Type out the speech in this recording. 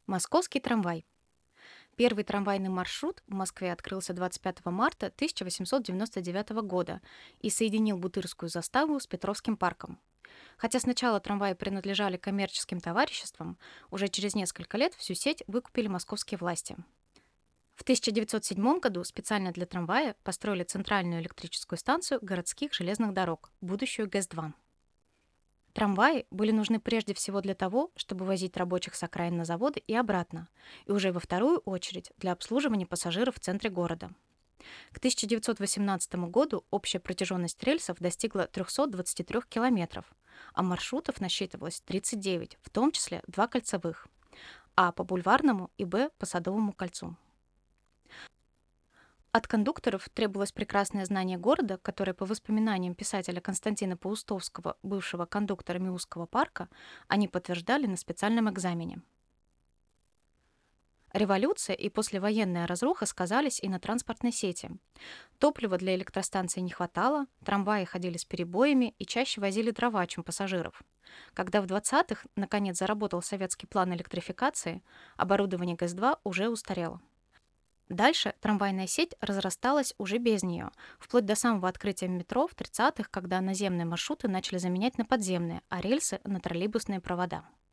Московский трамвай. Первый трамвайный маршрут в Москве открылся 25 марта 1899 года и соединил Бутырскую заставу с Петровским парком. Хотя сначала трамваи принадлежали коммерческим товариществам, уже через несколько лет всю сеть выкупили московские власти. В 1907 году специально для трамвая построили центральную электрическую станцию городских железных дорог, будущую ГЭС-2. Трамваи были нужны прежде всего для того, чтобы возить рабочих с окраин на заводы и обратно, и уже во вторую очередь для обслуживания пассажиров в центре города. К 1918 году общая протяженность рельсов достигла 323 километров, а маршрутов насчитывалось 39, в том числе два кольцевых, А по Бульварному и Б по Садовому кольцу. От кондукторов требовалось прекрасное знание города, которое, по воспоминаниям писателя Константина Паустовского, бывшего кондуктора Миусского парка, они подтверждали на специальном экзамене. Революция и послевоенная разруха сказались и на транспортной сети. Топлива для электростанций не хватало, трамваи ходили с перебоями и чаще возили дрова, чем пассажиров. Когда в 20-х наконец заработал советский план электрификации, оборудование ГЭС-2 уже устарело. Дальше трамвайная сеть разрасталась уже без нее, вплоть до самого открытия метро в 30-х, когда наземные маршруты начали заменять на подземные, а рельсы — на троллейбусные провода.